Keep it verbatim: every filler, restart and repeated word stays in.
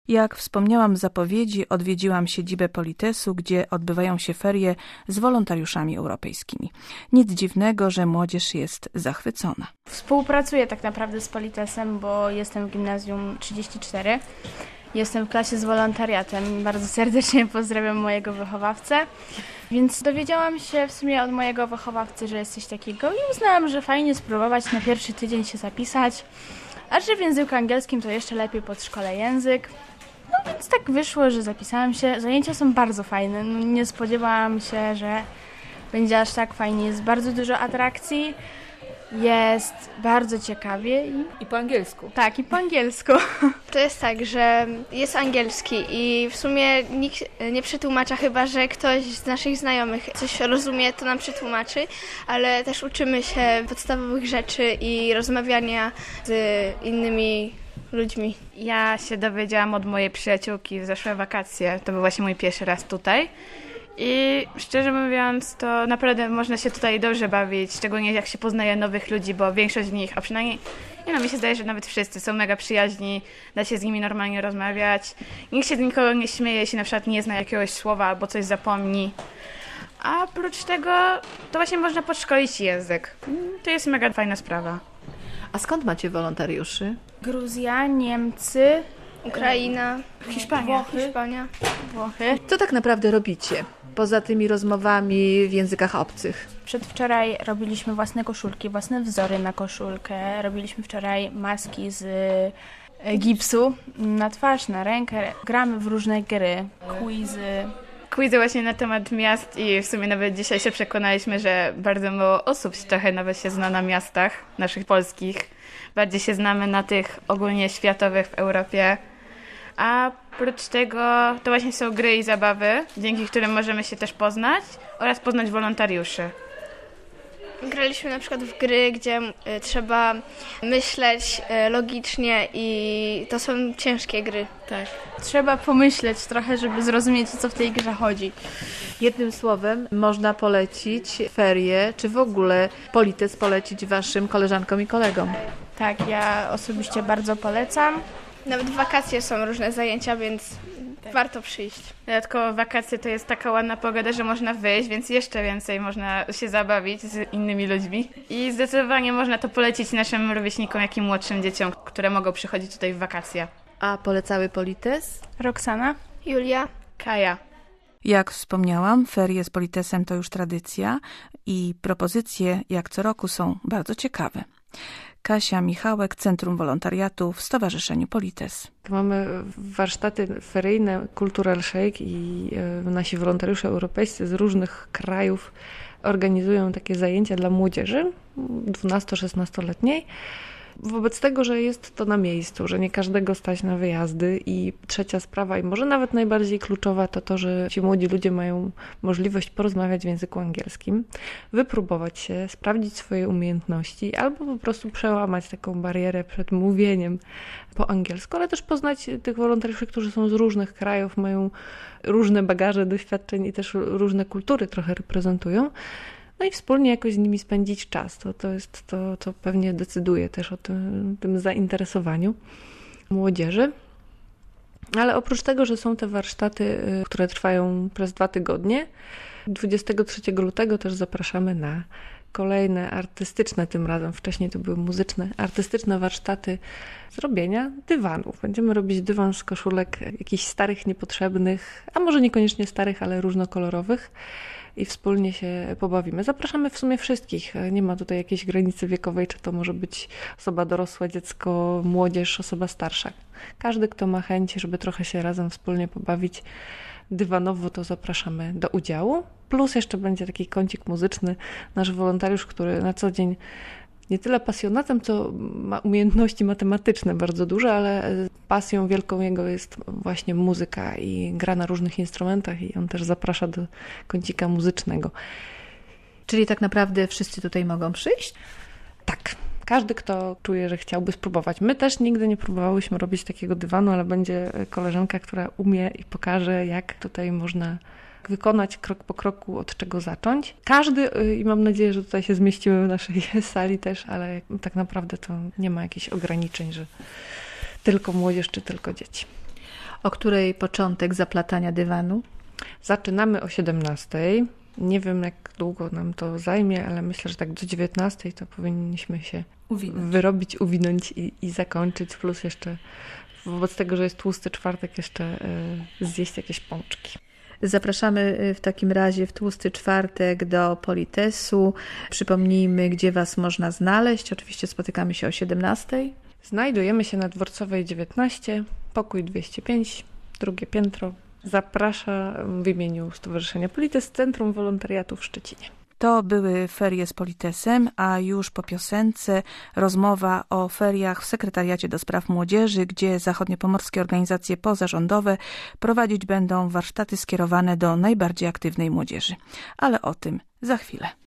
Jak wspomniałam w zapowiedzi, odwiedziłam siedzibę Politesu, gdzie odbywają się ferie z wolontariuszami europejskimi. Nic dziwnego, że młodzież jest zachwycona. Współpracuję tak naprawdę z Politesem, bo jestem w gimnazjum trzydzieści cztery. Jestem w klasie z wolontariatem. Bardzo serdecznie pozdrawiam mojego wychowawcę. Więc dowiedziałam się w sumie od mojego wychowawcy, że jest coś takiego i uznałam, że fajnie spróbować na pierwszy tydzień się zapisać. A że w języku angielskim to jeszcze lepiej podszkolę język. No więc tak wyszło, że zapisałam się. Zajęcia są bardzo fajne. No, nie spodziewałam się, że będzie aż tak fajnie. Jest bardzo dużo atrakcji. Jest bardzo ciekawie. I, I po angielsku. Tak, i po angielsku. To jest tak, że jest angielski i w sumie nikt nie przetłumacza, chyba że ktoś z naszych znajomych coś rozumie, to nam przetłumaczy, ale też uczymy się podstawowych rzeczy i rozmawiania z innymi ludźmi. Ja się dowiedziałam od mojej przyjaciółki w zeszłe wakacje. To był właśnie mój pierwszy raz tutaj. I szczerze mówiąc, to naprawdę można się tutaj dobrze bawić, szczególnie jak się poznaje nowych ludzi, bo większość z nich, a przynajmniej, nie no, mi się zdaje, że nawet wszyscy są mega przyjaźni, da się z nimi normalnie rozmawiać. Nikt się z nikogo nie śmieje, jeśli na przykład nie zna jakiegoś słowa albo coś zapomni. A oprócz tego, to właśnie można podszkolić język. To jest mega fajna sprawa. A skąd macie wolontariuszy? Gruzja, Niemcy, Ukraina, Hiszpania. Włochy. Hiszpania. Włochy. Co tak naprawdę robicie poza tymi rozmowami w językach obcych? Przedwczoraj robiliśmy własne koszulki, własne wzory na koszulkę. Robiliśmy wczoraj maski z gipsu na twarz, na rękę. Gramy w różne gry, quizy. Quizy właśnie na temat miast i w sumie nawet dzisiaj się przekonaliśmy, że bardzo mało osób trochę nawet się zna na miastach naszych polskich. Bardziej się znamy na tych ogólnie światowych w Europie. A oprócz tego to właśnie są gry i zabawy, dzięki którym możemy się też poznać oraz poznać wolontariuszy. Graliśmy na przykład w gry, gdzie y, trzeba myśleć y, logicznie i to są ciężkie gry. Tak. Trzeba pomyśleć trochę, żeby zrozumieć, o co w tej grze chodzi. Jednym słowem można polecić ferie, czy w ogóle Polites polecić waszym koleżankom i kolegom. Tak, ja osobiście bardzo polecam. Nawet w wakacje są różne zajęcia, więc tak. Warto przyjść. Dodatkowo wakacje to jest taka ładna pogoda, że można wyjść, więc jeszcze więcej można się zabawić z innymi ludźmi. I zdecydowanie można to polecić naszym rówieśnikom, jak i młodszym dzieciom, które mogą przychodzić tutaj w wakacje. A polecały Polites? Roxana, Julia, Kaja. Jak wspomniałam, ferie z Politesem to już tradycja i propozycje jak co roku są bardzo ciekawe. Kasia Michałek, Centrum Wolontariatu w Stowarzyszeniu Polites. Mamy warsztaty feryjne Cultural Shake i nasi wolontariusze europejscy z różnych krajów organizują takie zajęcia dla młodzieży dwunasto-szesnastoletniej. Wobec tego, że jest to na miejscu, że nie każdego stać na wyjazdy i trzecia sprawa i może nawet najbardziej kluczowa to to, że ci młodzi ludzie mają możliwość porozmawiać w języku angielskim, wypróbować się, sprawdzić swoje umiejętności albo po prostu przełamać taką barierę przed mówieniem po angielsku, ale też poznać tych wolontariuszy, którzy są z różnych krajów, mają różne bagaże doświadczeń i też różne kultury trochę reprezentują. No i wspólnie jakoś z nimi spędzić czas. To, to jest to, co pewnie decyduje też o tym, tym zainteresowaniu młodzieży. Ale oprócz tego, że są te warsztaty, które trwają przez dwa tygodnie, dwudziestego trzeciego lutego też zapraszamy na kolejne artystyczne, tym razem wcześniej to były muzyczne, artystyczne warsztaty zrobienia dywanów. Będziemy robić dywan z koszulek jakichś starych, niepotrzebnych, a może niekoniecznie starych, ale różnokolorowych. I wspólnie się pobawimy. Zapraszamy w sumie wszystkich. Nie ma tutaj jakiejś granicy wiekowej, czy to może być osoba dorosła, dziecko, młodzież, osoba starsza. Każdy, kto ma chęć, żeby trochę się razem wspólnie pobawić dywanowo, to zapraszamy do udziału. Plus jeszcze będzie taki kącik muzyczny. Nasz wolontariusz, który na co dzień nie tyle pasjonatem, co ma umiejętności matematyczne bardzo duże, ale pasją wielką jego jest właśnie muzyka i gra na różnych instrumentach i on też zaprasza do kącika muzycznego. Czyli tak naprawdę wszyscy tutaj mogą przyjść? Tak. Każdy, kto czuje, że chciałby spróbować. My też nigdy nie próbowałyśmy robić takiego dywanu, ale będzie koleżanka, która umie i pokaże, jak tutaj można wykonać krok po kroku, od czego zacząć. Każdy, i mam nadzieję, że tutaj się zmieścimy w naszej sali też, ale tak naprawdę to nie ma jakichś ograniczeń, że tylko młodzież czy tylko dzieci. O której początek zaplatania dywanu? Zaczynamy o siedemnastej. Nie wiem, jak długo nam to zajmie, ale myślę, że tak do dziewiętnastej to powinniśmy się uwinąć. wyrobić, uwinąć i, i zakończyć. Plus jeszcze wobec tego, że jest tłusty czwartek, jeszcze y, zjeść jakieś pączki. Zapraszamy w takim razie w tłusty czwartek do Politesu. Przypomnijmy, gdzie Was można znaleźć. Oczywiście spotykamy się o siedemnastej. Znajdujemy się na Dworcowej dziewiętnaście, pokój dwieście pięć, drugie piętro. Zapraszam w imieniu Stowarzyszenia Polites Centrum Wolontariatu w Szczecinie. To były ferie z Politesem, a już po piosence rozmowa o feriach w Sekretariacie do Spraw Młodzieży, gdzie zachodniopomorskie organizacje pozarządowe prowadzić będą warsztaty skierowane do najbardziej aktywnej młodzieży. Ale o tym za chwilę.